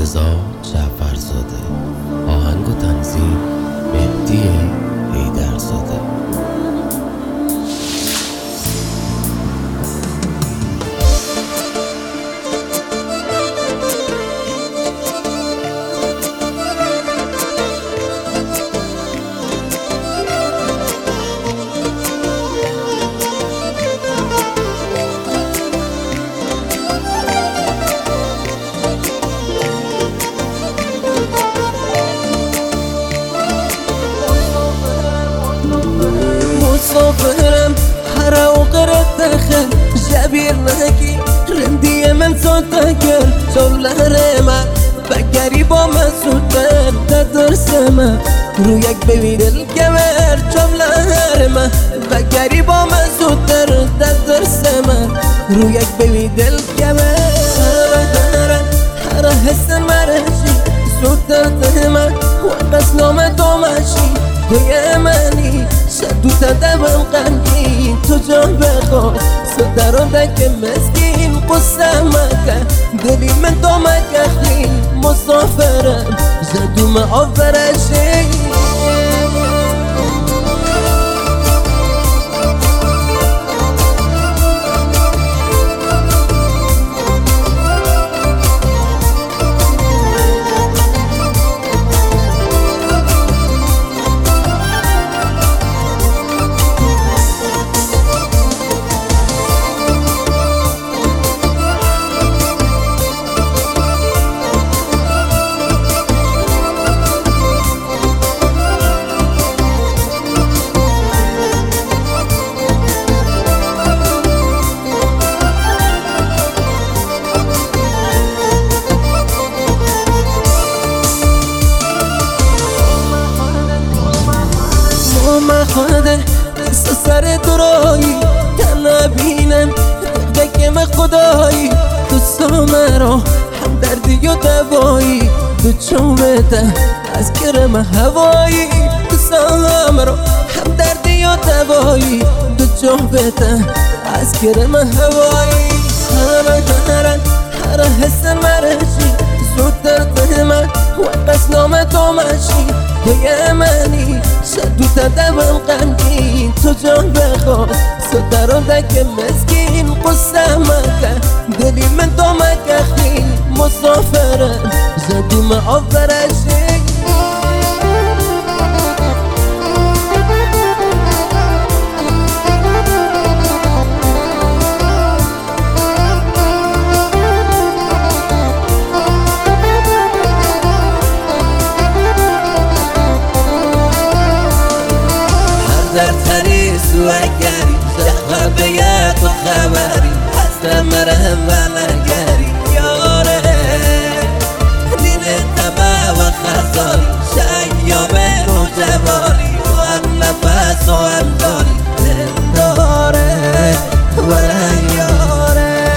رضا جعفرزاده. آهنگ و تنظیم مهدی حیدرزاده. مسافرم هر اوقات داخل جبیر نکی رندی من صوتکل جولهرم بگری با من سوتر تدرسم رو یک ببین الکمر جولهرم بگری با من سوتر تدرسم رو یک ببین الکمر هر حس مرشی سوتر تهمه و بس نام تو ماشی توی منی شدو تدبم غمگین تو جان بخور صدران دک مسکین قصه مکه دلی من تو مکخی مسافرم جدو معافرشی خواده دست سر درایی تنها بینم دکم خدایی تو سامرا هم دردی و دوایی تو چوبته از کرم هوایی تو سامرا هم دردی و دوایی تو چوبته از کرم هوایی هر حس مرشی زودتر تهمه و بس نام تو ماشی توی منی شدو تدبم غمگین تو جان بخور صدران دک مسکین قصه مکه دلی من تو مکخی مسافرم جدو معافرشی در تریس و اگری جخوه بیت و خبری هستم مرهم و مرگری یاره دین تبه و خزاری شیامه و جواری و هم نفس و هم داری داره و یاره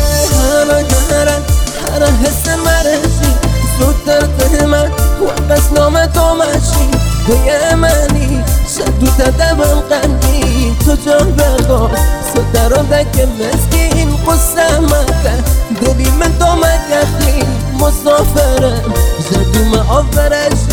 هر حس مرشی زودتر تهمه و بس نام تو ماشی توی منی شدو تدبم غمگین تو جان بخور صدران دک مسکین قصه مکه دلی من تو مکخی مسافرم جدو معافرشی